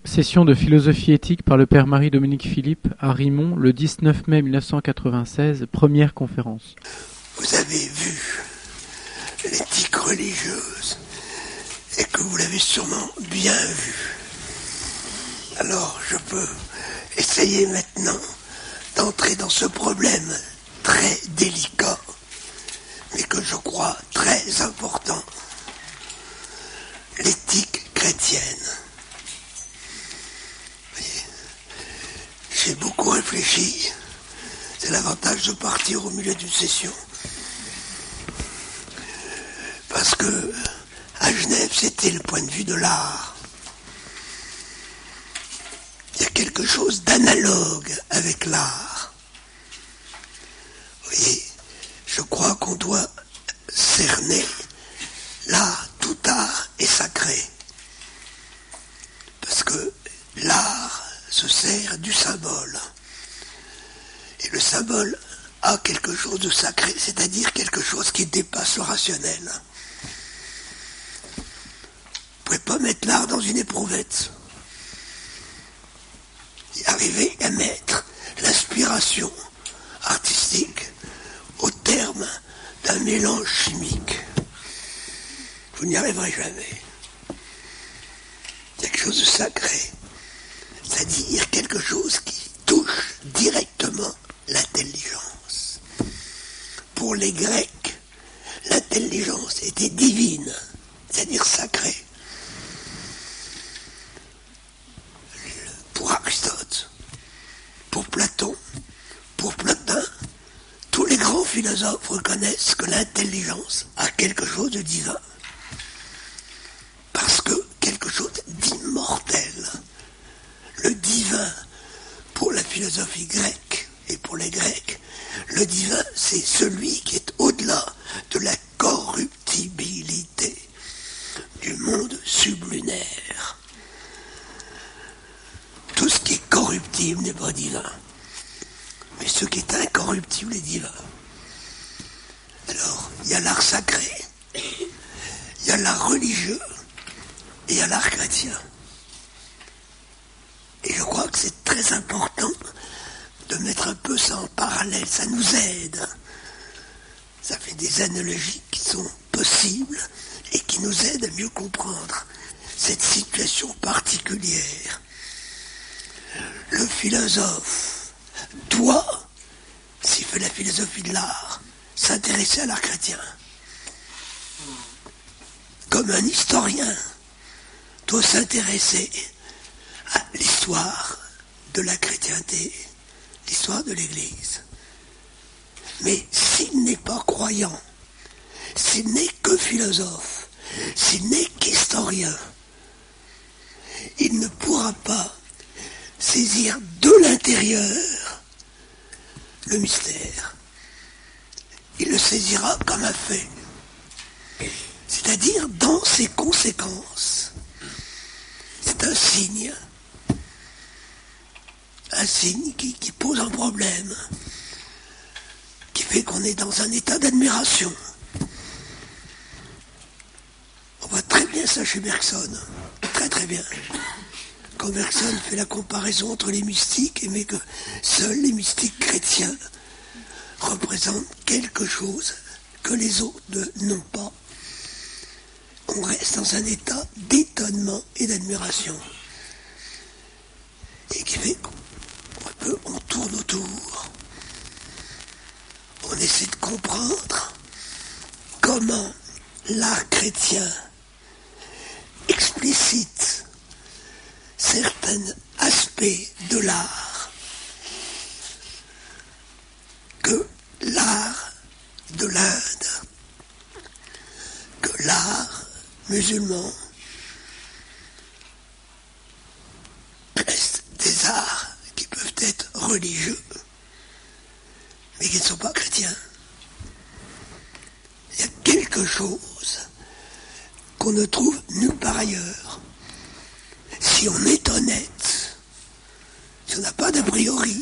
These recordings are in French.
Session de philosophie éthique par le père Marie-Dominique Philippe à Rimont le 19 mai 1996, première conférence. Vous avez vu l'éthique religieuse et que vous l'avez sûrement bien vue. Alors je peux essayer maintenant d'entrer dans ce problème très délicat, mais que je crois très important, l'éthique chrétienne. J'ai beaucoup réfléchi, c'est l'avantage de partir au milieu d'une session. Parce que à Genève, c'était le point de vue de l'art. Il y a quelque chose d'analogue avec l'art. Vous voyez, je crois qu'on doit cerner l'art, tout art est sacré. Parce que l'art se sert du symbole. Et le symbole a quelque chose de sacré, c'est-à-dire quelque chose qui dépasse le rationnel. Vous ne pouvez pas mettre l'art dans une éprouvette. Et arriver à mettre l'inspiration artistique au terme d'un mélange chimique. Vous n'y arriverez jamais. Il y a quelque chose de sacré. C'est-à-dire quelque chose qui touche directement l'intelligence. Pour les Grecs, l'intelligence était divine, c'est-à-dire sacrée. Pour Aristote, pour Platon, pour Plotin, tous les grands philosophes reconnaissent que l'intelligence a quelque chose de divin. Parce que quelque chose d'immortel. Le divin, pour la philosophie grecque et pour les Grecs, le divin, c'est celui qui est au-delà de la corruptibilité du monde sublunaire. Tout ce qui est corruptible n'est pas divin, mais ce qui est incorruptible est divin. Alors, il y a l'art sacré, il y a l'art religieux et il y a l'art chrétien. Et je crois que c'est très important de mettre un peu ça en parallèle, ça nous aide. Ça fait des analogies qui sont possibles et qui nous aident à mieux comprendre cette situation particulière. Le philosophe doit, s'il fait la philosophie de l'art, s'intéresser à l'art chrétien. Comme un historien doit s'intéresser à l'histoire de la chrétienté, l'histoire de l'Église. Mais s'il n'est pas croyant, s'il n'est que philosophe, s'il n'est qu'historien, il ne pourra pas saisir de l'intérieur le mystère. Il le saisira comme un fait, c'est-à-dire dans ses conséquences. C'est un signe qui pose un problème, qui fait qu'on est dans un état d'admiration. On voit très bien ça chez Bergson, très très bien. Quand Bergson fait la comparaison entre les mystiques, mais que seuls les mystiques chrétiens représentent quelque chose que les autres n'ont pas. On reste dans un état d'étonnement et d'admiration. Et qui fait qu'on tourne autour. On essaie de comprendre comment l'art chrétien explicite certains aspects de l'art que l'art de l'Inde, que l'art musulman restent des arts qui peuvent être religieux, mais qui ne sont pas chrétiens. Il y a quelque chose qu'on ne trouve nulle part ailleurs. Si on est honnête, si on n'a pas d'a priori,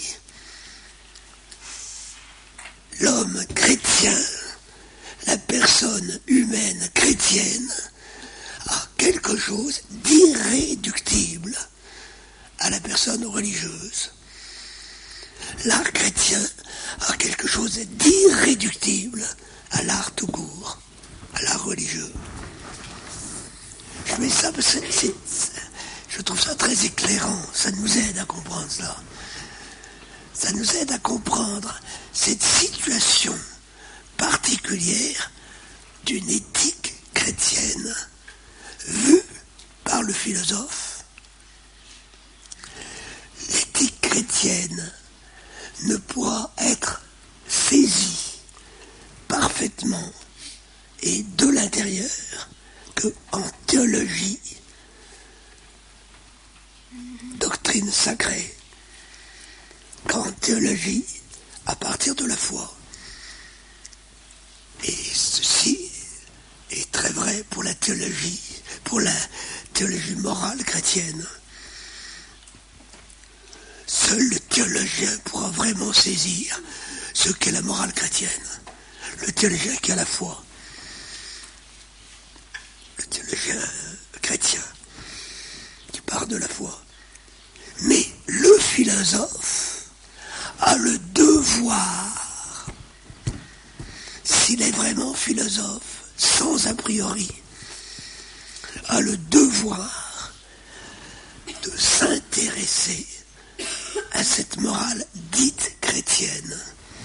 l'homme chrétien, la personne humaine chrétienne, a quelque chose d'irréductible à la personne religieuse. L'art chrétien a quelque chose d'irréductible à l'art tout court, à l'art religieux. Je mets ça parce que je trouve ça très éclairant, ça nous aide à comprendre cela. Ça nous aide à comprendre cette situation particulière d'une éthique chrétienne vue par le philosophe. L'éthique chrétienne ne pourra être saisie parfaitement et de l'intérieur qu'en théologie, doctrine sacrée, qu'en théologie à partir de la foi. Et ceci est très vrai pour la théologie morale chrétienne. Seul le théologien pourra vraiment saisir ce qu'est la morale chrétienne. Le théologien qui a la foi. Le théologien chrétien qui part de la foi. Mais le philosophe a le devoir, s'il est vraiment philosophe, sans a priori, a le devoir de s'intéresser à cette morale dite chrétienne,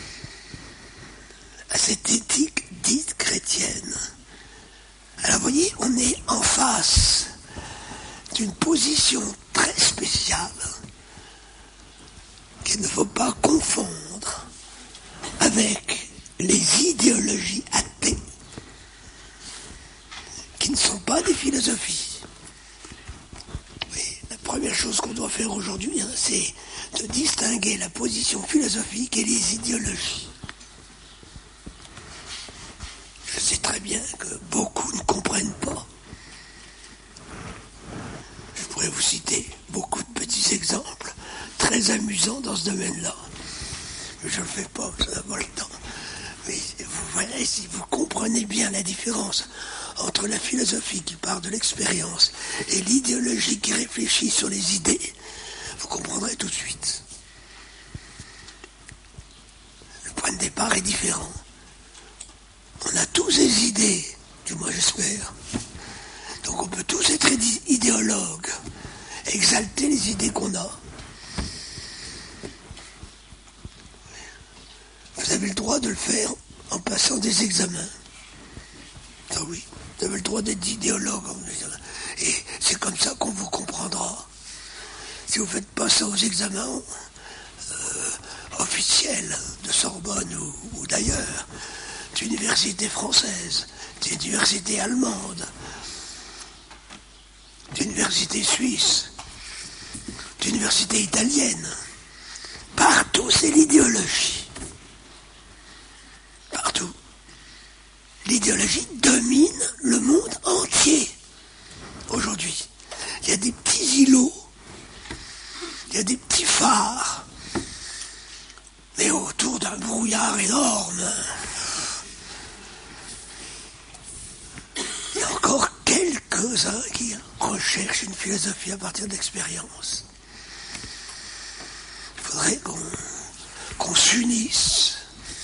à cette éthique dite chrétienne. Alors vous voyez, on est en face d'une position très spéciale qu'il ne faut pas confondre avec les idéologies athées qui ne sont pas des philosophies. Oui, la première chose qu'on doit faire aujourd'hui, c'est de distinguer la position philosophique et les idéologies. Je sais très bien que beaucoup ne comprennent pas. Je pourrais vous citer beaucoup de petits exemples très amusants dans ce domaine-là. Mais je ne le fais pas, ça n'a pas le temps. Mais vous voyez, si vous comprenez bien la différence entre la philosophie qui part de l'expérience et l'idéologie qui réfléchit sur les idées, vous comprendrez tout de suite. Le point de départ est différent. On a tous des idées, du moins j'espère. Donc on peut tous être idéologues, exalter les idées qu'on a. Vous avez le droit de le faire en passant des examens. Ah oui, vous avez le droit d'être idéologue. Et c'est comme ça qu'on vous comprendra. Si vous faites pas ça aux examens officiels de Sorbonne ou d'ailleurs, d'universités françaises, d'universités allemandes, d'universités suisses, d'universités italiennes, partout c'est l'idéologie. Partout. L'idéologie domine le monde entier aujourd'hui. Il y a des petits îlots, il y a des petits phares, mais autour d'un brouillard énorme. Il y a encore quelques-uns qui recherchent une philosophie à partir de l'expérience. Il faudrait qu'on s'unisse.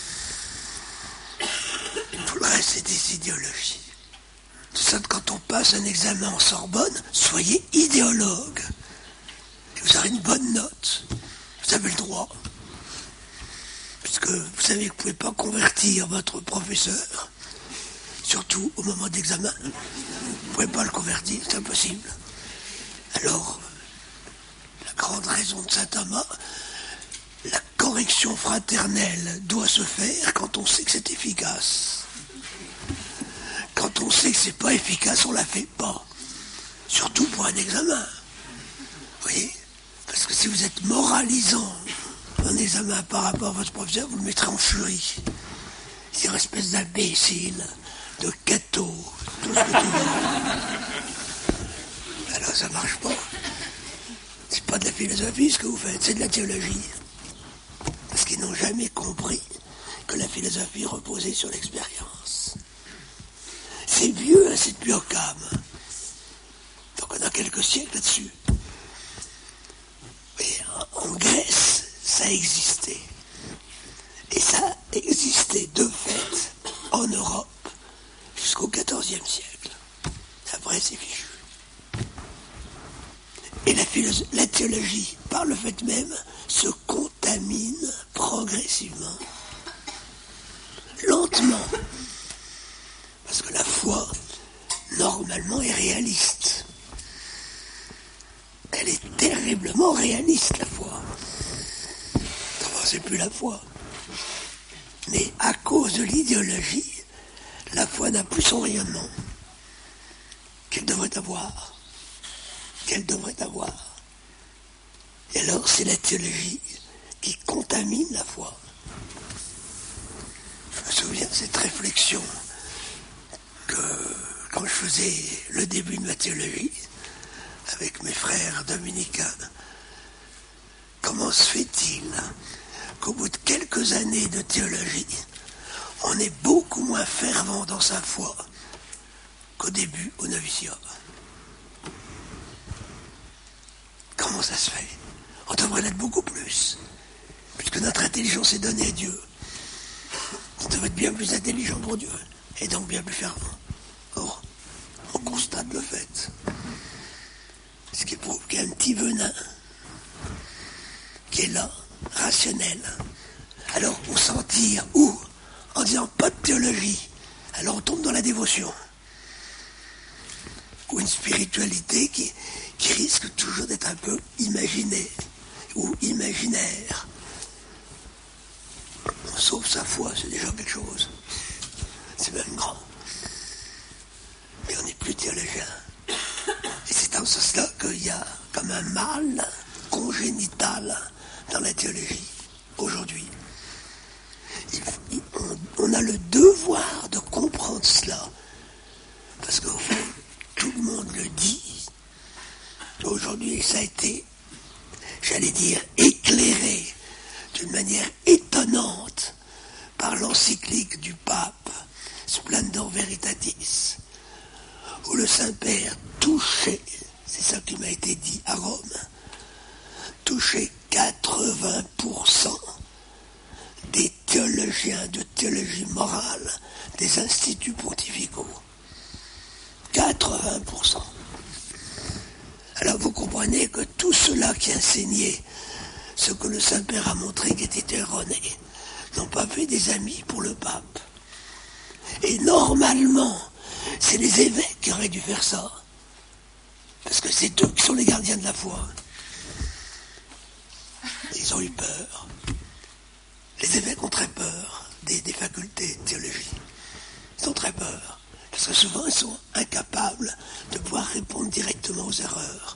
Tout le reste, c'est des idéologies. C'est ça, quand on passe un examen en Sorbonne, soyez idéologue. Et vous aurez une bonne note. Vous avez le droit. Puisque vous savez que vous ne pouvez pas convertir votre professeur, surtout au moment d'examen. Vous ne pouvez pas le convertir, c'est impossible. Alors, la grande raison de saint Thomas, la correction fraternelle doit se faire quand on sait que c'est efficace. Quand on sait que c'est pas efficace, on la fait pas. Surtout pour un examen. Vous voyez ? Parce que si vous êtes moralisant un examen par rapport à votre professeur, vous le mettrez en furie. C'est une espèce d'imbécile, de cateau, tout ce que tu veux. Alors ça marche pas. C'est pas de la philosophie ce que vous faites, c'est de la théologie. Parce qu'ils n'ont jamais compris que la philosophie reposait sur l'expérience. C'est vieux, c'est depuis Occam. Donc on a quelques siècles là-dessus. En Grèce, ça existait. Et ça a existé de fait en Europe jusqu'au XIVe siècle. Après, c'est fichu. Et la théologie, par le fait même, se contamine progressivement, lentement. Parce que la foi, normalement, est réaliste. Elle est terriblement réaliste, la foi. Enfin, c'est plus la foi. Mais à cause de l'idéologie, la foi n'a plus son rayonnement qu'elle devrait avoir. Et alors, c'est la théologie qui contamine la foi. Je me souviens de cette réflexion que, quand je faisais le début de ma théologie, avec mes frères dominicains, comment se fait-il qu'au bout de quelques années de théologie, on est beaucoup moins fervent dans sa foi qu'au début, au noviciat? Comment ça se fait? On devrait l'être beaucoup plus, puisque notre intelligence est donnée à Dieu. On devrait être bien plus intelligent pour Dieu, et donc bien plus fervent. Or, on constate le fait. Ce qui prouve qu'il y a un petit venin qui est là, rationnel. Alors on s'en tire où? En disant pas de théologie. Alors on tombe dans la dévotion. Ou une spiritualité qui risque toujours d'être un peu imaginée ou imaginaire. On sauve sa foi, c'est déjà quelque chose. C'est même grand. Mais on n'est plus théologien. Et c'est en ce sens-là qu'il y a comme un mal congénital dans la théologie, aujourd'hui. On a le devoir de comprendre cela. Parce qu'au fond, tout le monde le dit. Aujourd'hui, ça a été, j'allais dire, éclairé d'une manière étonnante par l'encyclique du pape Splendor Veritatis, où le Saint-Père touchait, c'est ça qui m'a été dit à Rome, touchait 80% des théologiens de théologie morale des instituts pontificaux. 80%. Alors vous comprenez que tous ceux-là qui enseignaient ce que le Saint-Père a montré qui était erroné n'ont pas fait des amis pour le pape. Et normalement, c'est les évêques qui auraient dû faire ça. Parce que c'est eux qui sont les gardiens de la foi. Ils ont eu peur. Les évêques ont très peur des facultés de théologie. Ils ont très peur. Parce que souvent, ils sont incapables de pouvoir répondre directement aux erreurs.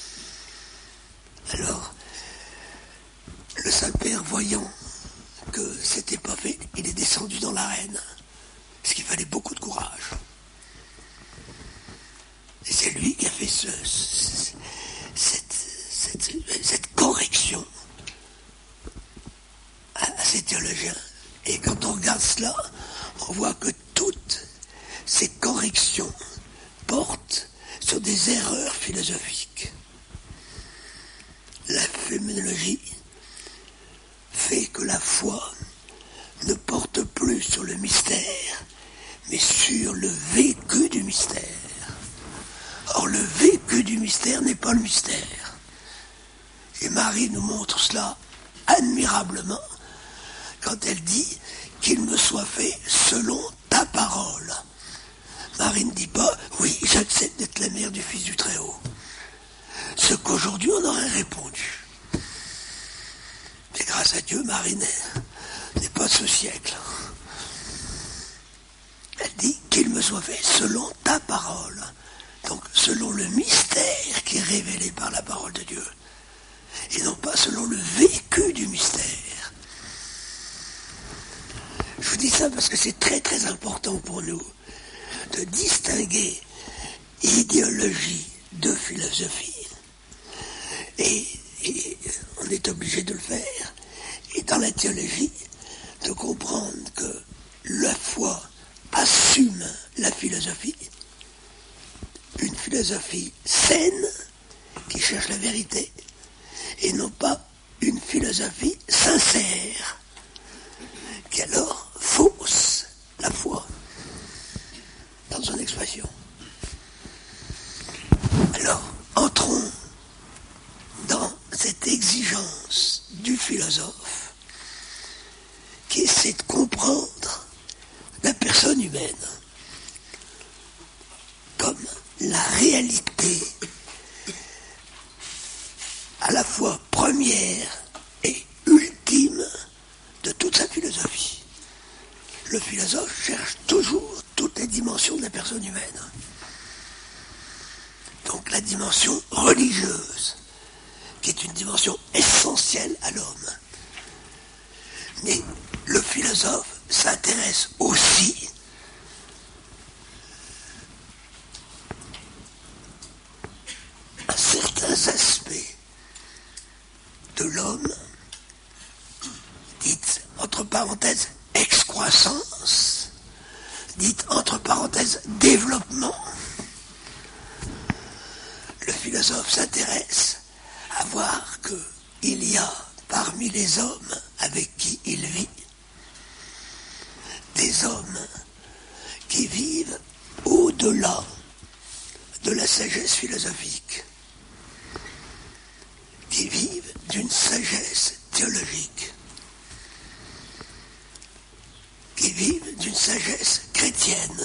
Alors, le Saint-Père, voyant que c'était pas fait, il est descendu dans l'arène. Parce qu'il fallait beaucoup de courage. Et c'est lui qui a fait cette correction à ces théologiens. Et quand on regarde cela, on voit que toutes ces corrections portent sur des erreurs philosophiques. La phénoménologie fait que la foi ne porte plus sur le mystère, mais sur le vécu du mystère. Or, le vécu du mystère n'est pas le mystère. Et Marie nous montre cela admirablement quand elle dit qu'il me soit fait selon ta parole. Marie ne dit pas, oui, j'accepte d'être la mère du Fils du Très-Haut. Ce qu'aujourd'hui on aurait répondu. Mais grâce à Dieu, Marie n'est pas de ce siècle. Elle dit qu'il me soit fait selon ta parole. Donc selon le mystère qui est révélé par la parole de Dieu. Et non pas selon le vécu du mystère. Je vous dis ça parce que c'est très très important pour nous de distinguer idéologie de philosophie. Et on est obligé de le faire. Et dans la théologie, de comprendre que la foi assume la philosophie, une philosophie saine qui cherche la vérité, et non pas une philosophie sincère, qui alors fausse la foi dans son expression. Alors, entrons dans cette exigence du philosophe qui essaie de comprendre la personne humaine comme la réalité à la fois première et ultime de toute sa philosophie. Le philosophe cherche toujours toutes les dimensions de la personne humaine. Donc la dimension religieuse, qui est une dimension essentielle à l'homme. Mais le philosophe s'intéresse aussi à certains aspects de l'homme, dites entre parenthèses excroissance, dites entre parenthèses développement. Le philosophe s'intéresse à voir qu'il y a parmi les hommes avec qui il vit des hommes qui vivent au-delà de la sagesse philosophique, qui vivent d'une sagesse théologique, qui vivent d'une sagesse chrétienne.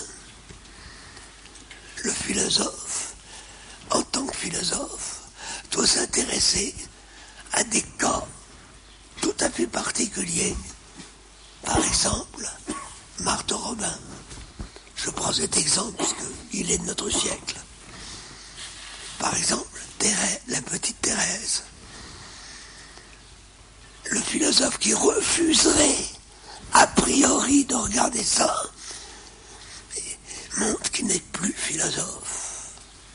Le philosophe, en tant que philosophe, doit s'intéresser à des cas tout à fait particuliers. Par exemple, Marthe Robin. Je prends cet exemple puisqu'il est de notre siècle. Par exemple, Thérèse, la petite Thérèse. Le philosophe qui refuserait a priori de regarder ça montre qu'il n'est plus philosophe.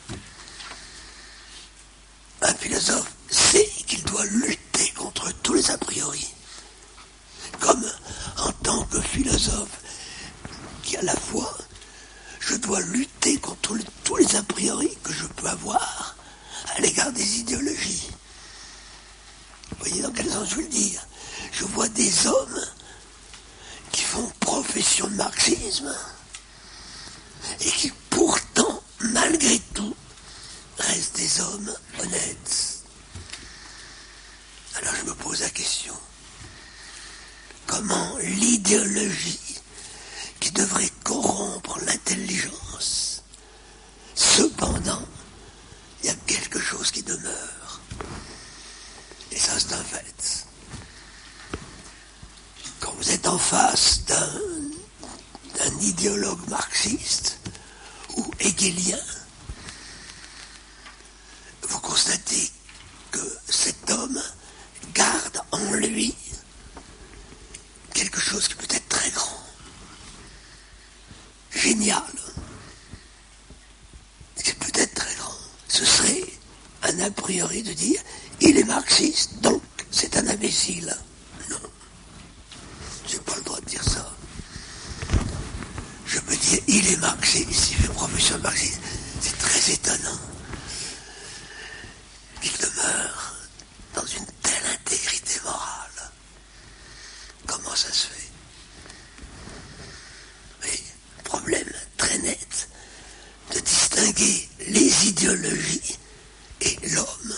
Un philosophe sait qu'il doit lutter contre tous les a priori. Comme en tant que philosophe qui à la fois je dois lutter contre tous les a priori que je peux avoir à l'égard des idéologies. Vous voyez dans quel sens je veux le dire? Je vois des hommes qui font profession de marxisme et qui pourtant, malgré tout, restent des hommes honnêtes. Alors je me pose la question, comment l'idéologie qui devrait corrompre l'intelligence, cependant, il y a quelque chose qui demeure. Et ça, c'est un fait. Quand vous êtes en face d'un idéologue marxiste ou hegelien, vous constatez que cet homme garde en lui quelque chose qui peut être très grand, génial, qui peut être très grand. Ce serait un a priori de dire il est marxiste, donc c'est un imbécile. Non, j'ai pas le droit de dire ça. Je peux dire il est marxiste, il fait profession de marxiste. C'est très étonnant qu'il demeure dans une telle intégrité morale. Comment ça se fait? Oui, problème très net de distinguer les idéologies et l'homme.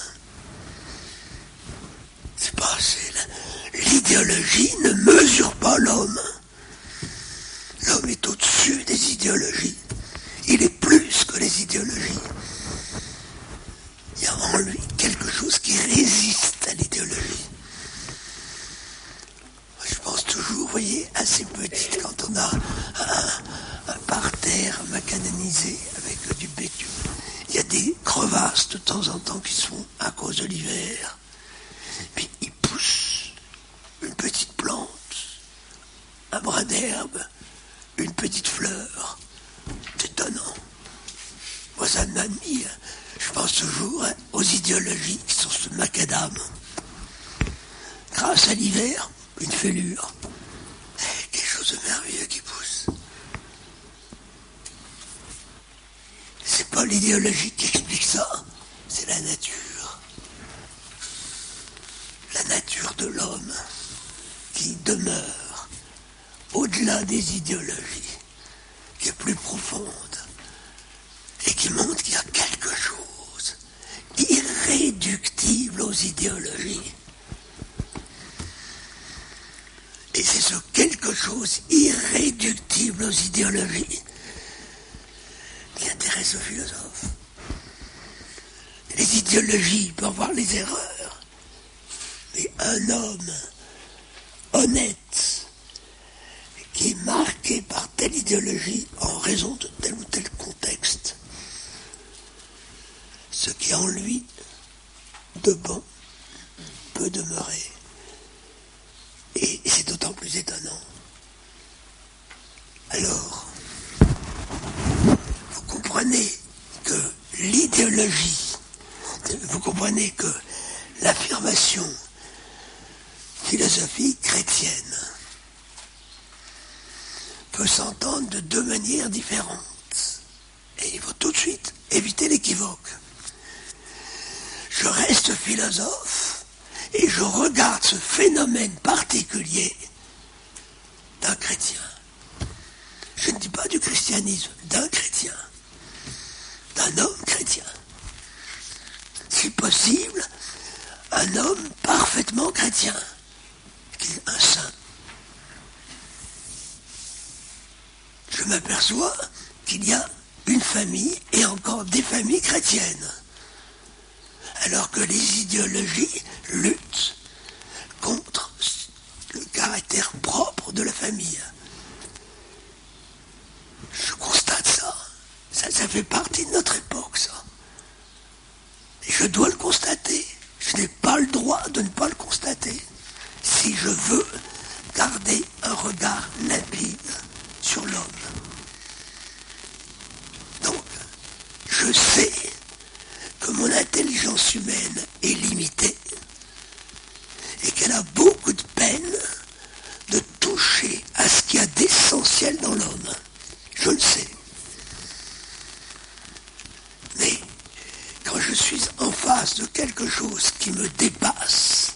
C'est pas assez. L'idéologie ne mesure pas l'homme. L'homme est au-dessus des idéologies. Il est plus que les idéologies. Il y a en lui quelque chose qui résiste à l'idéologie. Je pense toujours, vous voyez, assez petite, quand on a un parterre macadamisé avec du bétume. Il y a des crevasses de temps en temps qui se font à cause de l'hiver. Puis il pousse une petite plante, un brin d'herbe, une petite fleur. C'est étonnant. Moi, ça m'admire. Je pense toujours aux idéologies qui sont ce macadam. Grâce à l'hiver, une fêlure. Quelque chose de merveilleux qui pousse. C'est pas l'idéologie qui explique ça, c'est la nature. La nature de l'homme qui demeure au-delà des idéologies, qui est plus profonde, et qui montre qu'il y a quelque chose irréductible aux idéologies. Et c'est ce quelque chose irréductible aux idéologies qui intéresse aux philosophes. Les idéologies peuvent avoir les erreurs, mais un homme honnête qui est marqué par telle idéologie en raison de tel ou tel contexte, ce qui est en lui de bon peut demeurer. Et c'est d'autant plus étonnant. Alors, vous comprenez que l'idéologie, vous comprenez que l'affirmation philosophique chrétienne peut s'entendre de deux manières différentes. Et il faut tout de suite éviter l'équivoque. Je reste philosophe et je regarde ce phénomène particulier d'un chrétien. Je ne dis pas du christianisme, d'un chrétien, d'un homme chrétien. Si possible, un homme parfaitement chrétien, un saint. Je m'aperçois qu'il y a une famille et encore des familles chrétiennes, alors que les idéologies luttent contre le caractère propre de la famille. Je constate ça. Ça fait partie de notre époque, ça. Et je dois le constater. Je n'ai pas le droit de ne pas le constater. Si je veux garder un regard limpide sur l'homme. Donc, je sais que mon intelligence humaine est limitée et qu'elle a beaucoup de peine de toucher à ce qu'il y a d'essentiel dans l'homme. Je le sais. Mais quand je suis en face de quelque chose qui me dépasse,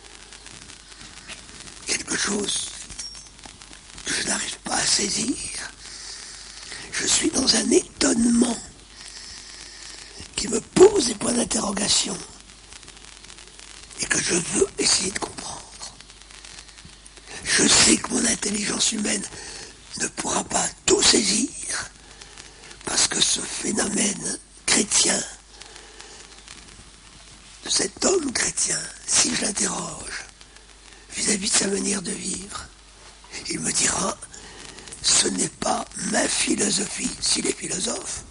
quelque chose que je n'arrive pas à saisir, je suis dans un étonnement qui me pose des points d'interrogation et que je veux essayer de comprendre. Je sais que mon intelligence humaine ne pourra pas tout saisir parce que ce phénomène chrétien, de cet homme chrétien, si je l'interroge vis-à-vis de sa manière de vivre, il me dira, ce n'est pas ma philosophie, s'il est philosophe,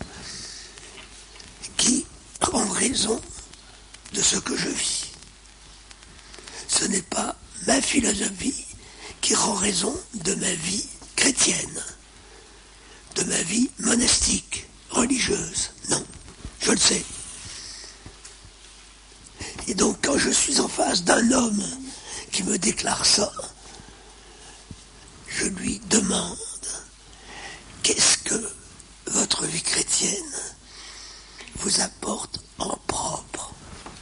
qui rend raison de ce que je vis. Ce n'est pas ma philosophie qui rend raison de ma vie chrétienne, de ma vie monastique, religieuse. Non, je le sais. Et donc quand je suis en face d'un homme qui me déclare ça, je lui demande, qu'est-ce que votre vie chrétienne vous apporte en propre?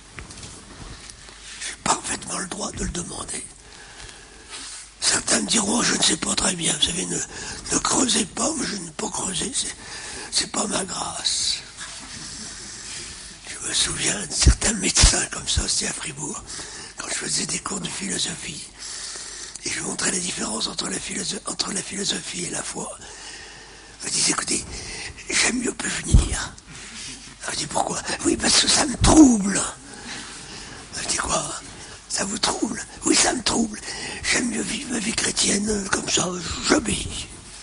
J'ai parfaitement le droit de le demander. Certains me diront, je ne sais pas très bien, vous savez, ne creusez pas, mais je n'ai pas creusé, c'est pas ma grâce. Je me souviens de certains médecins comme ça, c'était à Fribourg, quand je faisais des cours de philosophie, et je montrais la différence entre la philosophie et la foi. Je me disais, écoutez, j'aime mieux plus venir. Je dis, pourquoi? Oui, parce que ça me trouble. Je dis, quoi? Ça vous trouble? Oui, ça me trouble. J'aime mieux vivre ma vie chrétienne comme ça, j'obéis.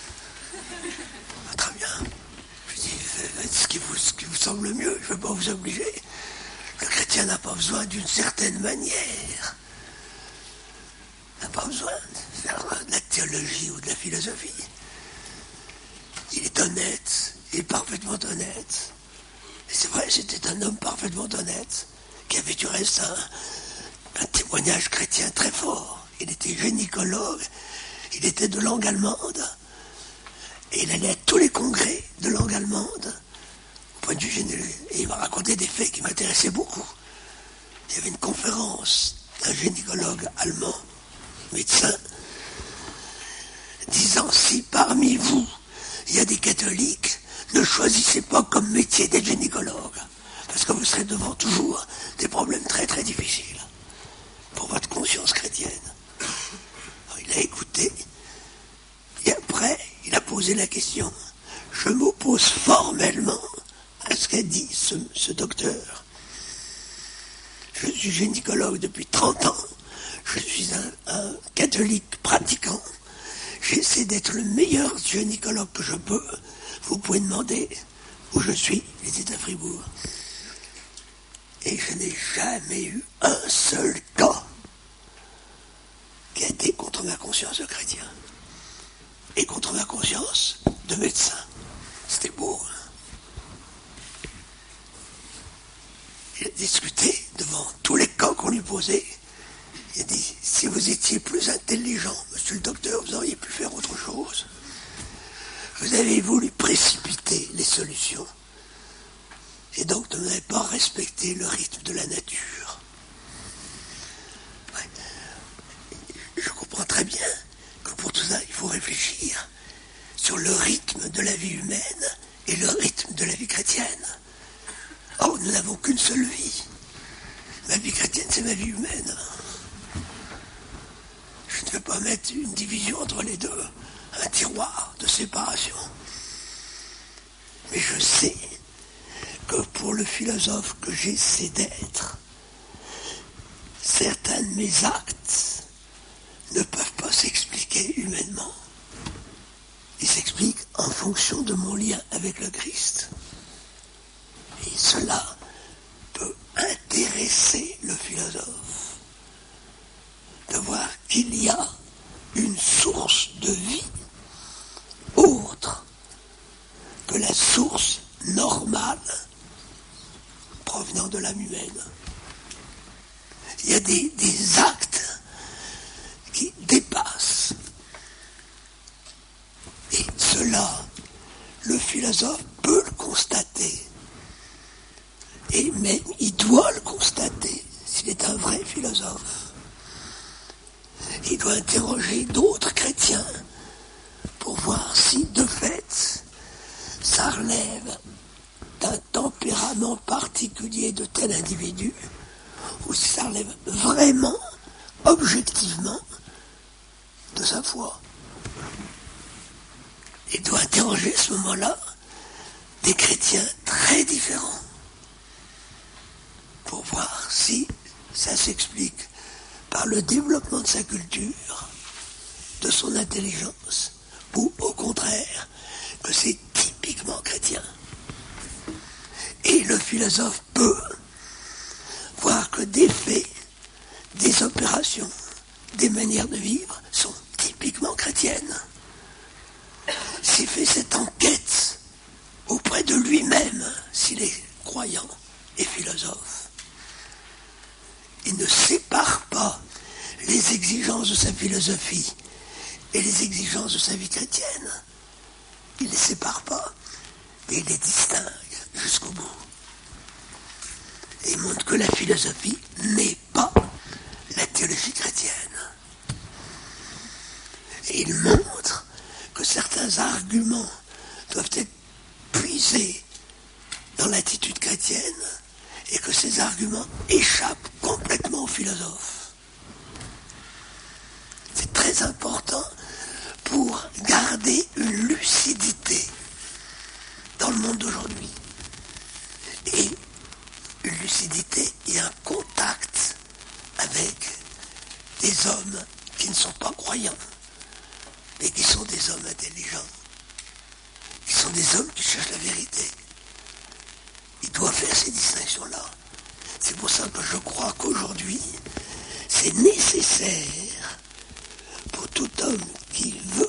Très bien. Je dis, faites ce qui vous semble mieux, je ne vais pas vous obliger. Le chrétien n'a pas besoin d'une certaine manière. Il n'a pas besoin de faire de la théologie ou de la philosophie. Il est honnête, il est parfaitement honnête. Et c'est vrai, c'était un homme parfaitement honnête, qui avait du reste un témoignage chrétien très fort. Il était gynécologue, il était de langue allemande, et il allait à tous les congrès de langue allemande, au point de vue général. Et il m'a raconté des faits qui m'intéressaient beaucoup. Il y avait une conférence d'un gynécologue allemand, médecin, disant si parmi vous il y a des catholiques, ne choisissez pas comme métier d'être gynécologue, parce que vous serez devant toujours des problèmes très très difficiles pour votre conscience chrétienne. Alors, il a écouté, et après il a posé la question. Je m'oppose formellement à ce qu'a dit ce docteur. Je suis gynécologue depuis 30 ans, je suis un catholique pratiquant, j'essaie d'être le meilleur gynécologue que je peux. Vous pouvez demander où je suis, j'étais à Fribourg. Et je n'ai jamais eu un seul cas qui a été contre ma conscience de chrétien et contre ma conscience de médecin. C'était beau. Il a discuté devant tous les cas qu'on lui posait. Il a dit, si vous étiez plus intelligent, monsieur le docteur, vous auriez pu faire autre chose. Vous avez voulu précipiter les solutions. Et donc, vous n'avez pas respecté le rythme de la nature. Ouais. Je comprends très bien que pour tout ça, il faut réfléchir sur le rythme de la vie humaine et le rythme de la vie chrétienne. Or, nous n'avons qu'une seule vie. Ma vie chrétienne, c'est ma vie humaine. Je ne vais pas mettre une division entre les deux, un tiroir de séparation. Mais je sais que pour le philosophe que j'essaie d'être, certains de mes actes ne peuvent pas s'expliquer humainement. Ils s'expliquent en fonction de mon lien avec le Christ. Et cela peut intéresser le philosophe de voir qu'il y a une source de vie autre que la source normale provenant de l'âme humaine. Il y a des actes qui dépassent. Et cela, le philosophe peut le constater. Et même, il doit le constater, s'il est un vrai philosophe. Il doit interroger d'autres chrétiens pour voir si, de fait, ça relève d'un tempérament particulier de tel individu, ou si ça relève vraiment, objectivement, de sa foi. Il doit interroger à ce moment-là des chrétiens très différents pour voir si ça s'explique par le développement de sa culture, de son intelligence, ou au contraire, que c'est typiquement chrétien. Et le philosophe peut voir que des faits, des opérations, des manières de vivre sont typiquement chrétiennes. S'il fait cette enquête auprès de lui-même, s'il est croyant et philosophe, il ne sépare pas les exigences de sa philosophie et les exigences de sa vie chrétienne. Il ne les sépare pas, mais il les distingue jusqu'au bout. Et il montre que la philosophie n'est pas la théologie chrétienne. Et il montre que certains arguments doivent être puisés dans l'attitude chrétienne et que ces arguments échappent complètement aux philosophes. C'est très important pour garder une lucidité dans le monde d'aujourd'hui. Et une lucidité et un contact avec des hommes qui ne sont pas croyants, mais qui sont des hommes intelligents, qui sont des hommes qui cherchent la vérité. Il doit faire ces distinctions-là. C'est pour ça que je crois qu'aujourd'hui, c'est nécessaire pour tout homme qui veut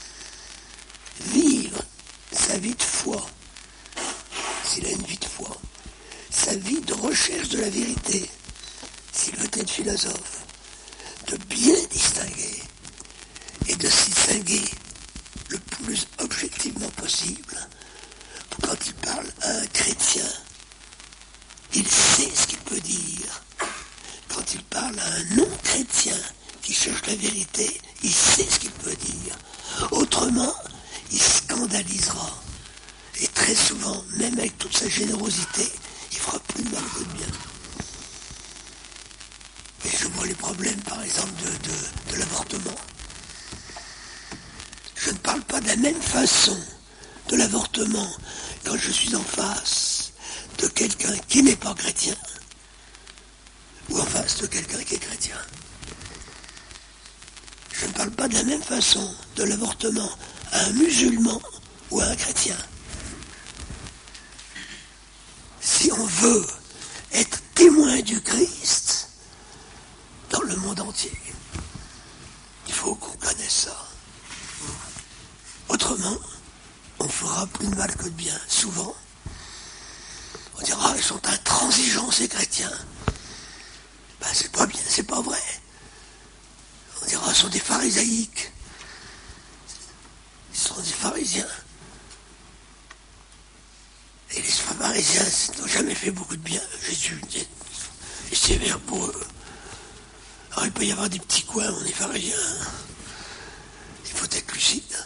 vivre sa vie de foi, s'il a une vie de foi, sa vie de recherche de la vérité, s'il veut être philosophe, de bien distinguer et de se distinguer le plus objectivement possible. Quand il parle à un chrétien, il sait ce qu'il peut dire. Quand il parle parle à un non-chrétien qui cherche la vérité, il sait ce qu'il peut dire. Autrement, il scandalisera. Et très souvent, même avec toute sa générosité, il fera plus de mal que de bien. Et je vois les problèmes, par exemple, de l'avortement. Je ne parle pas de la même façon de l'avortement quand je suis en face de quelqu'un qui n'est pas chrétien ou en face de quelqu'un qui est chrétien. Je ne parle pas de la même façon de l'avortement à un musulman ou à un chrétien. Si on veut être témoin du Christ dans le monde entier, il faut qu'on connaisse ça. Autrement, on fera plus de mal que de bien. Souvent, on dira, ils sont intransigeants ces chrétiens. Ben, c'est pas bien, c'est pas vrai. On dira, ils sont des pharisaïques. Ils sont des pharisiens. Et les pharisiens n'ont jamais fait beaucoup de bien. Jésus est sévère pour eux. Alors il peut y avoir des petits coins, on est pharisiens. Il faut être lucide.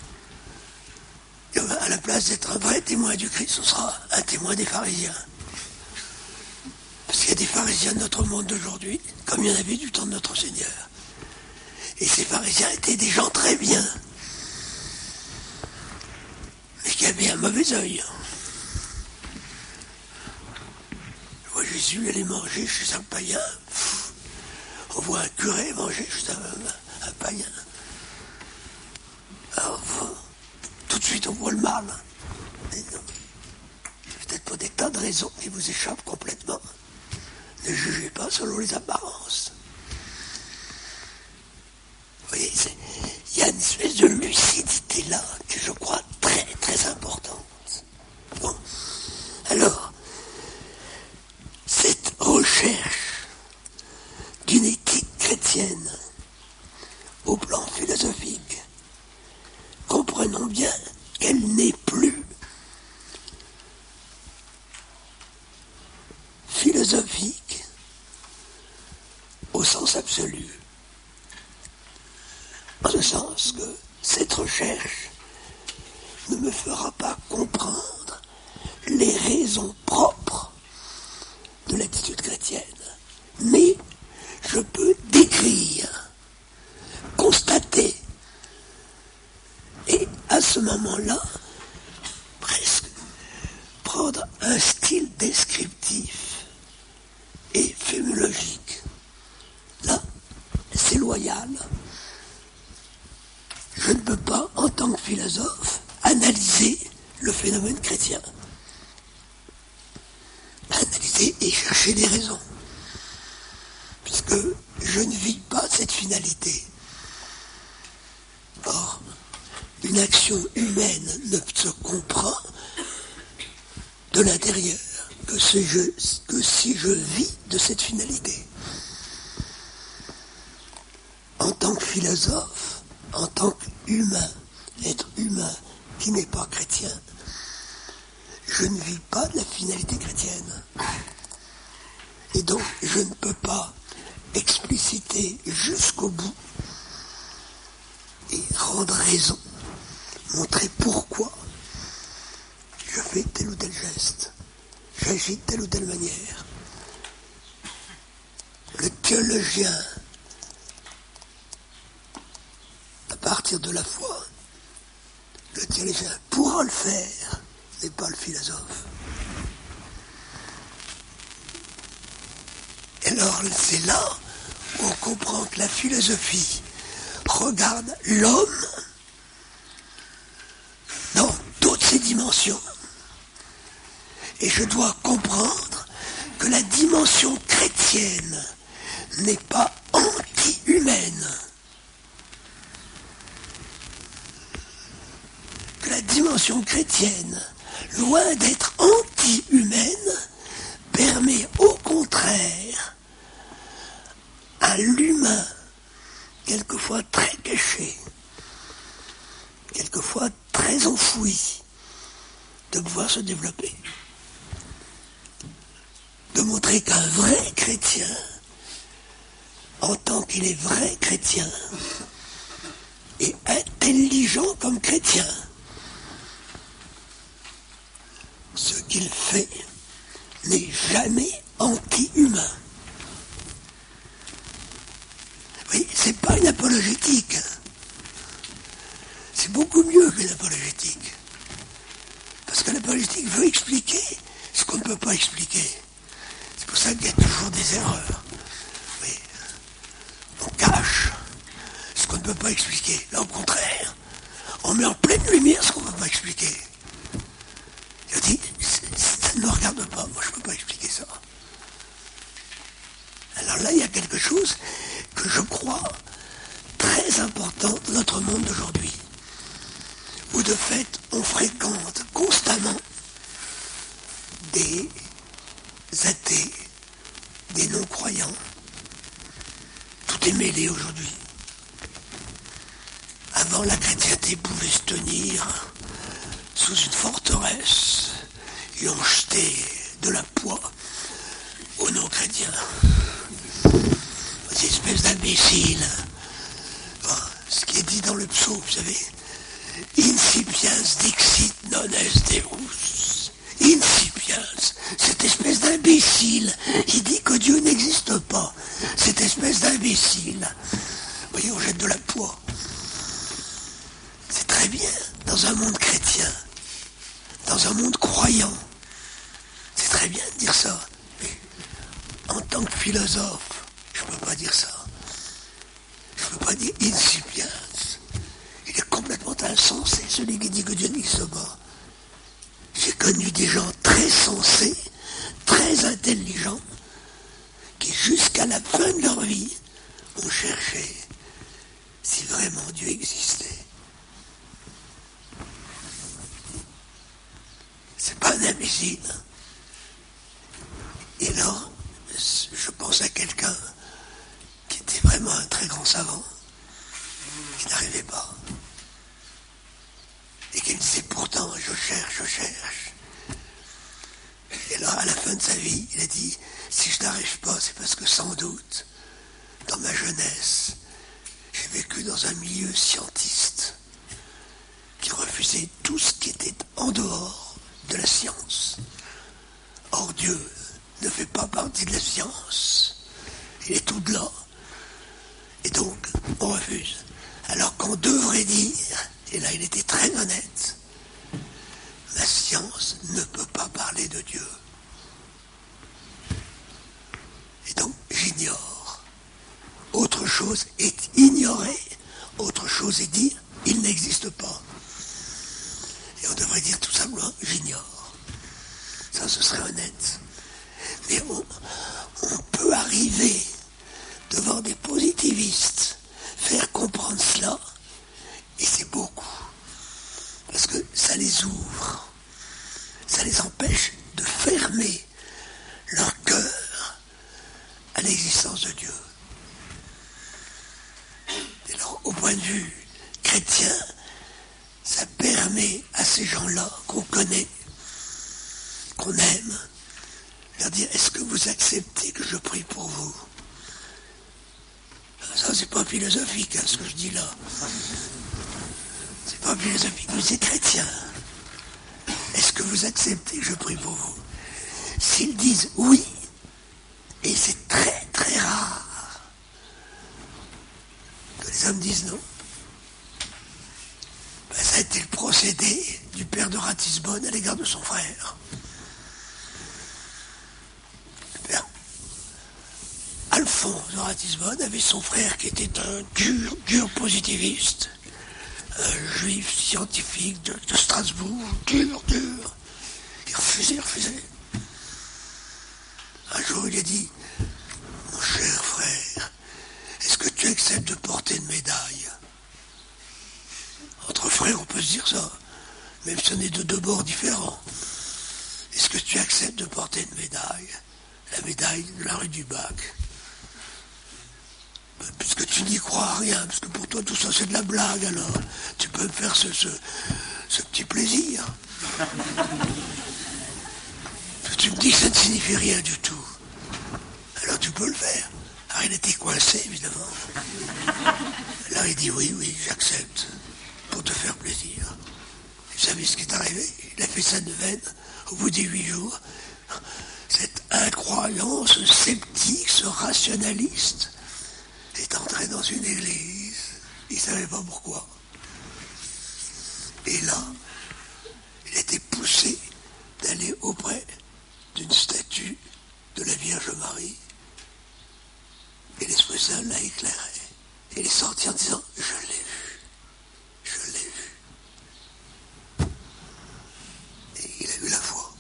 Et à la place d'être un vrai témoin du Christ, on sera un témoin des pharisiens. Parce qu'il y a des pharisiens de notre monde d'aujourd'hui, comme il y en avait du temps de notre Seigneur. Et ces pharisiens étaient des gens très bien, mais qui avaient un mauvais œil. Je vois Jésus aller manger chez un païen. On voit un curé manger chez un païen. Alors, tout de suite, on voit le mal. Peut-être pour des tas de raisons qui vous échappent complètement. Ne jugez pas selon les apparences. Vous voyez, il y a une espèce de lucidité là que je crois très, très importante. Bon. Alors, cette recherche d'une éthique chrétienne au plan philosophique, comprenons bien qu'elle n'est plus philosophique au sens absolu. En ce sens que cette recherche ne me fera pas comprendre les raisons propres de l'attitude chrétienne, mais je peux décrire, constater, et à ce moment-là, presque prendre un style descriptif et fémologique. Là, c'est loyal. Je ne peux pas, en tant que philosophe, analyser le phénomène chrétien. Analyser et chercher des raisons. Puisque je ne vis pas cette finalité. Or, une action humaine ne se comprend de l'intérieur que si je vis de cette finalité. En tant que philosophe, en tant qu'humain, être humain qui n'est pas chrétien, je ne vis pas de la finalité chrétienne. Et donc, je ne peux pas expliciter jusqu'au bout et rendre raison, montrer pourquoi je fais tel ou tel geste, j'agis de telle ou telle manière. Le théologien, à partir de la foi, le théologien pourra le faire, mais pas le philosophe. Et alors, c'est là où on comprend que la philosophie regarde l'homme dans toutes ses dimensions. Et je dois comprendre que la dimension chrétienne n'est pas anti-humaine. Que la dimension chrétienne, loin d'être anti-humaine, permet au contraire à l'humain, quelquefois très caché, quelquefois très enfoui, de pouvoir se développer. De montrer qu'un vrai chrétien en tant qu'il est vrai chrétien et intelligent comme chrétien, ce qu'il fait n'est jamais anti-humain. Oui, c'est pas une apologétique. C'est beaucoup mieux que l'apologétique. Parce que l'apologétique veut expliquer ce qu'on ne peut pas expliquer. C'est pour ça qu'il y a toujours des erreurs. Oui. On cache ce qu'on ne peut pas expliquer. Là, au contraire, on met en pleine lumière ce qu'on ne peut pas expliquer. Il a dit, ça ne me regarde pas, moi je ne peux pas expliquer ça. Alors là, il y a quelque chose que je crois très important dans notre monde d'aujourd'hui, où de fait, on fréquente constamment des athées, des non-croyants. Tout est mêlé aujourd'hui. Avant, la chrétienté pouvait se tenir sous une forteresse et on jetait de la poix aux non-chrétiens. Ces espèces d'imbéciles. Ce qui est dit dans le psaume, vous savez, Incipiens dixit non est Deus. Incipiens, cette espèce d'imbécile, il dit que Dieu n'existe pas. Cette espèce d'imbécile. Vous voyez, on jette de la poix. C'est très bien, dans un monde chrétien, dans un monde croyant. C'est très bien de dire ça. Mais en tant que philosophe, je ne peux pas dire ça. Je ne peux pas dire Incipiens. Il est complètement insensé, celui qui dit que Dieu n'existe pas. J'ai connu des gens très sensés, très intelligents, qui jusqu'à la fin de leur vie ont cherché si vraiment Dieu existait. C'est pas un imbécile. Et alors, je pense à quelqu'un qui était vraiment un très grand savant, qui n'arrivait pas. Et qui me disait pourtant, je cherche. Et là, à la fin de sa vie, il a dit, si je n'arrive pas, c'est parce que sans doute, dans ma jeunesse, j'ai vécu dans un milieu scientiste qui refusait tout ce qui était en dehors de la science. Or, Dieu ne fait pas partie de la science. Il est au-delà. Et donc, on refuse. Alors qu'on devrait dire, et là il était très honnête, la science ne peut pas parler de Dieu. Et donc, j'ignore. Autre chose est ignorer, autre chose est dire, il n'existe pas. Et on devrait dire tout simplement, j'ignore. Ça, ce serait honnête. Mais on peut arriver devant des positivistes, faire comprendre cela, et c'est beaucoup. Parce que ça les ouvre. Ça les empêche de fermer leur cœur à l'existence de Dieu. Et alors, au point de vue chrétien, ça permet à ces gens-là qu'on connaît, qu'on aime, leur dire, est-ce que vous acceptez que je prie pour vous? Ça, c'est pas philosophique, ce que je dis là. C'est pas philosophique, mais c'est chrétien. Est-ce que vous acceptez que je prie pour vous? S'ils disent oui, et c'est très très rare que les hommes disent non, ben, ça a été le procédé du père de Ratisbonne à l'égard de son frère. Le père Alphonse de Ratisbonne avait son frère qui était un dur positiviste, un juif scientifique de Strasbourg, dur. Il refusait. Un jour, il a dit, mon cher frère, est-ce que tu acceptes de porter une médaille? Entre frères, on peut se dire ça, même si on est de deux bords différents. Est-ce que tu acceptes de porter une médaille? La médaille de la rue du Bac. Puisque tu n'y crois à rien, parce que pour toi tout ça c'est de la blague, alors tu peux me faire ce petit plaisir. Tu me dis que ça ne signifie rien du tout. Alors tu peux le faire. Alors il était coincé, évidemment. Alors il dit oui, j'accepte, pour te faire plaisir. Vous savez ce qui est arrivé? Il a fait sa neuvaine, au bout des 8 jours. Cet incroyant, ce sceptique, ce rationaliste est entré dans une église. Il ne savait pas pourquoi. Et là, il était poussé d'aller auprès d'une statue de la Vierge Marie. Et l'Esprit Saint l'a éclairé. Et il est sorti en disant, je l'ai vu. Je l'ai vu. Et il a eu la foi.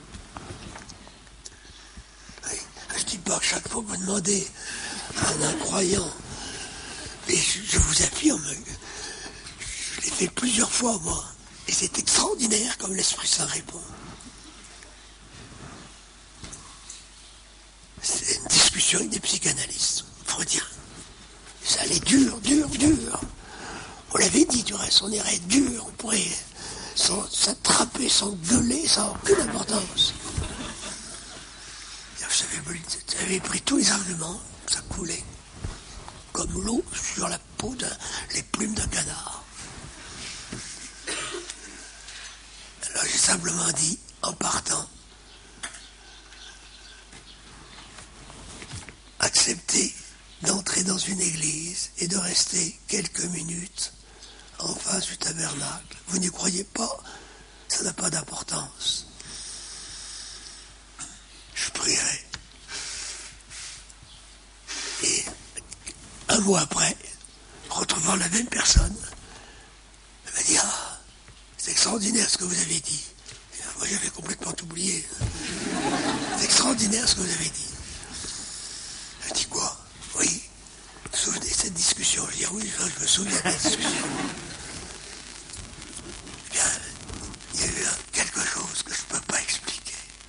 Oui, je ne dis pas que chaque fois que vous demandez à un incroyant, mais je vous affirme, je l'ai fait plusieurs fois moi, et c'est extraordinaire comme l'Esprit Saint répond. C'est une discussion avec des psychanalystes, freudiens. Ça allait dur. On l'avait dit du reste, on irait dur, on pourrait s'attraper, s'engueuler, ça n'a aucune importance. J'avais pris tous les arguments, ça coulait comme l'eau sur la peau, les plumes d'un canard. Alors j'ai simplement dit, en partant, accepter d'entrer dans une église et de rester quelques minutes en face du tabernacle. Vous n'y croyez pas? Ça n'a pas d'importance. Je prierai. Et un mois après, retrouvant la même personne, elle m'a dit, ah, c'est extraordinaire ce que vous avez dit. Et moi j'avais complètement oublié. C'est extraordinaire ce que vous avez dit. Elle dit quoi? Oui. Vous vous souvenez de cette discussion? Je dis oui, je me souviens de cette discussion. Bien, il y a eu quelque chose que je ne peux pas expliquer.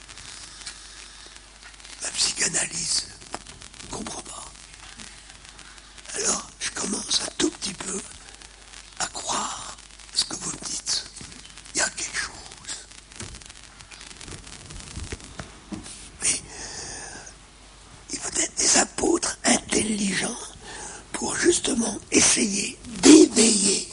La psychanalyse ne comprend pas. Alors, je commence un tout petit peu à croire ce que vous me dites. Il y a quelque chose. Mais il faut être des apôtres intelligents pour justement essayer d'éveiller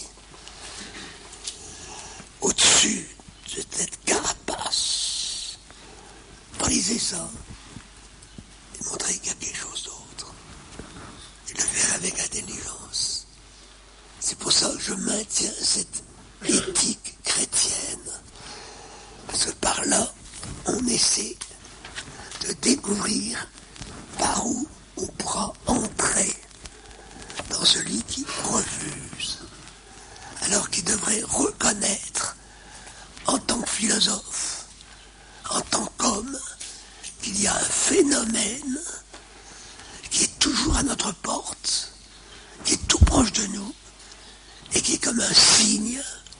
au-dessus de cette carapace, briser ça et montrer qu'il y a quelque chose d'autre. Et le faire avec intelligence. C'est pour ça que je maintiens cette éthique chrétienne. Parce que par là, on essaie de découvrir par où on pourra entrer dans celui qui refuse. Alors qu'il devrait reconnaître, en tant que philosophe, en tant qu'homme, qu'il y a un phénomène qui est toujours à notre porte, qui est tout proche de nous, et qui est comme un signe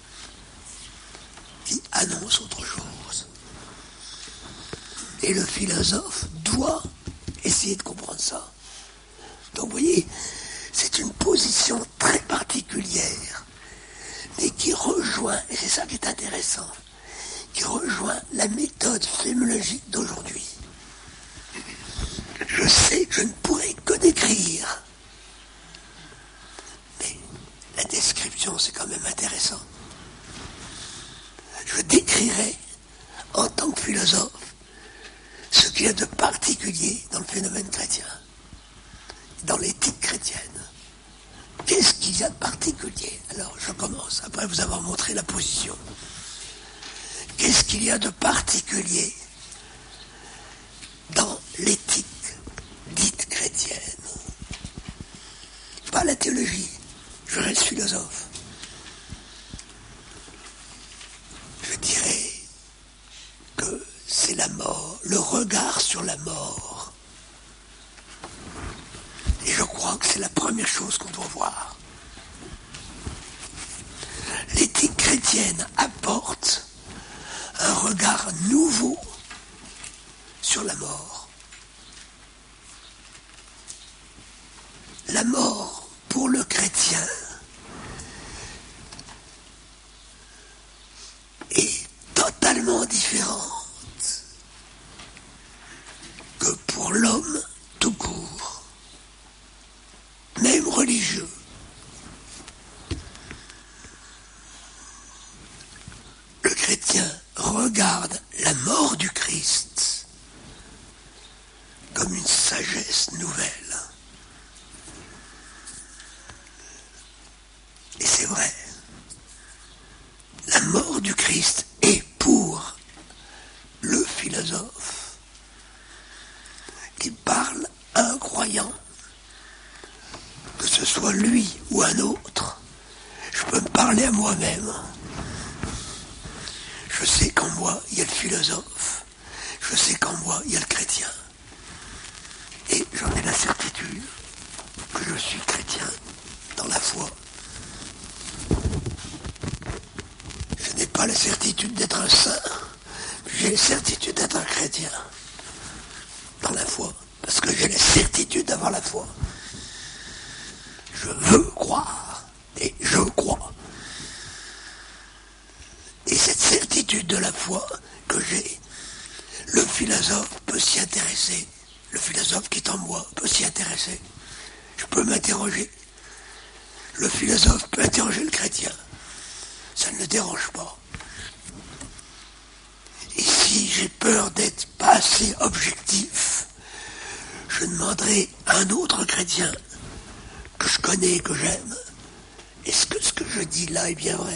qui annonce autre chose. Et le philosophe doit essayer de comprendre ça. Donc vous voyez, c'est une position très particulière, mais qui rejoint, et c'est ça qui est intéressant, qui rejoint la méthode fémologique d'aujourd'hui. Je sais que je ne pourrai que décrire, mais la description c'est quand même intéressant. Je décrirai en tant que philosophe ce qu'il y a de particulier dans le phénomène chrétien, dans l'éthique chrétienne. Qu'est-ce qu'il y a de particulier? Alors je commence, après vous avoir montré la position. Qu'est-ce qu'il y a de particulier dans l'éthique dite chrétienne? Pas la théologie, je reste philosophe. Je dirais que c'est la mort, le regard sur la mort. Et je crois que c'est la première chose qu'on doit voir. L'éthique chrétienne apporte un regard nouveau sur la mort. La mort, pour le chrétien, est totalement différente que pour l'homme tout court. comme une sagesse nouvelle. Et c'est vrai, la mort du Christ est pour le philosophe qui parle à un croyant, que ce soit lui ou un autre, je peux me parler à moi-même. Je sais qu'en moi, il y a le philosophe. Je sais qu'en moi, il y a le chrétien. Et j'en ai la certitude que je suis chrétien dans la foi. Je n'ai pas la certitude d'être un saint. J'ai la certitude d'être un chrétien dans la foi. Parce que j'ai la certitude d'avoir la foi. Je veux croire. Et je crois. Et cette certitude de la foi que j'ai, le philosophe peut s'y intéresser. Le philosophe qui est en moi peut s'y intéresser. Je peux m'interroger. Le philosophe peut interroger le chrétien. Ça ne le dérange pas. Et si j'ai peur d'être pas assez objectif, je demanderai à un autre chrétien que je connais et que j'aime. Est-ce que ce que je dis là est bien vrai ?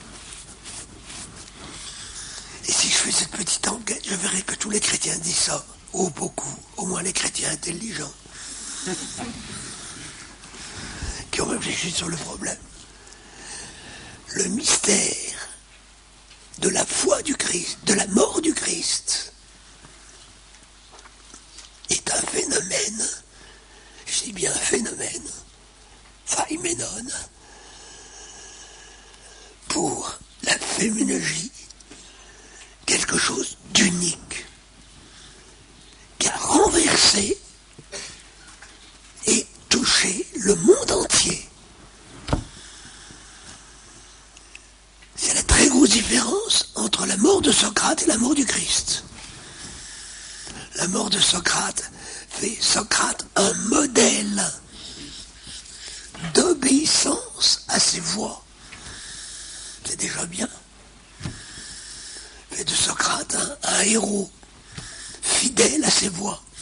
Et si je fais cette petite enquête, je verrai que tous les chrétiens disent ça. Oh, beaucoup. Au moins les chrétiens intelligents. Qui ont réfléchi sur le problème. Le mystère de la foi du Christ, de la mort du Christ, est un phénomène, je dis bien un phénomène, phaimenon, pour la féminologie, quelque chose d'unique, qui a renversé et touché le monde entier. C'est la très grosse différence entre la mort de Socrate et la mort du Christ. La mort de Socrate fait Socrate un modèle d'obéissance à ses voix. C'est déjà bien. Fait de Socrate un héros fidèle à ses voix.